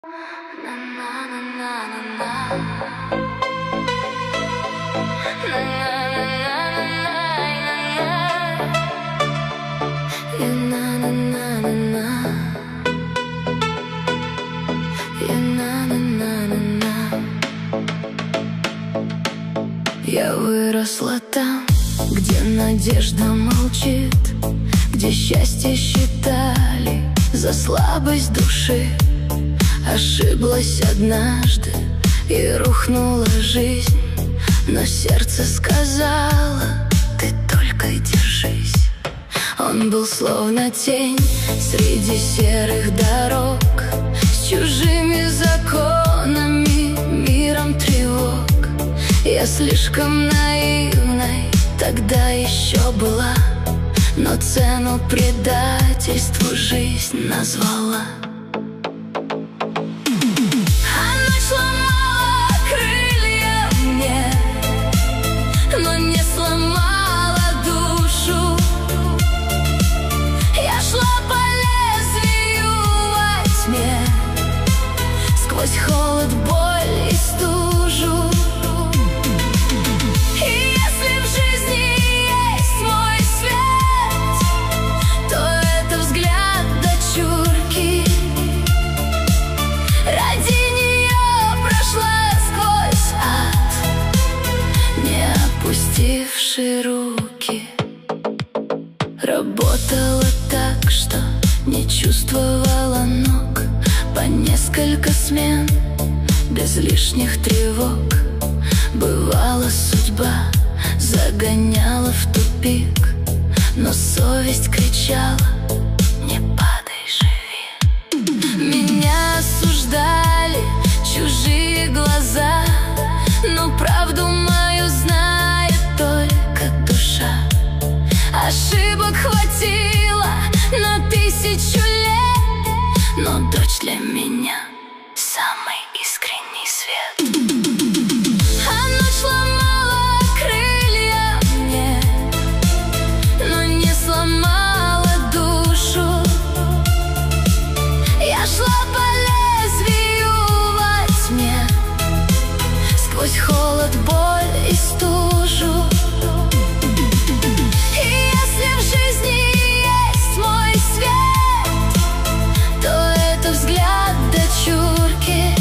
Я выросла там, где надежда молчит, где счастье считали за слабость души. Ошиблась однажды и рухнула жизнь, но сердце сказало: ты только держись. Он был словно тень среди серых дорог, с чужими законами, миром тревог. Я слишком наивной тогда еще была, но цену предательству жизнь назвала. А ночь сломала крылья мне, но не сломала душу. Я шла по лезвию во тьме, сквозь холод, боль и стужу. Опустивши руки, работала так, что не чувствовала ног. По несколько смен, без лишних тревог. Бывало, судьба загоняла в тупик, но совесть кричала: не падай, живи. Меня осуждали чужие глаза, но правду мою знает только душа. Ошибок хватило на 1000 лет, но дочь для меня самый искренний свет. А ночь сломала крылья мне, но не сломала душу. Я шла по лезвию во тьме, сквозь холод, боль и стужу. И если в жизни есть мой свет, то это взгляд дочурки.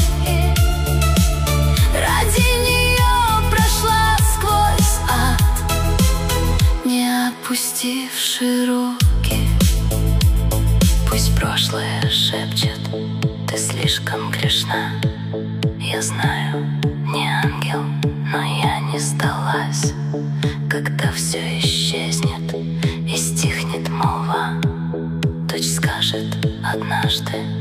Ради нее прошла сквозь ад, не опустивши руки. Пусть прошлое шепчет: ты слишком грешна. Я знаю, не ангел, но я не сдалась. Когда все исчезнет и стихнет молва, дочь скажет однажды: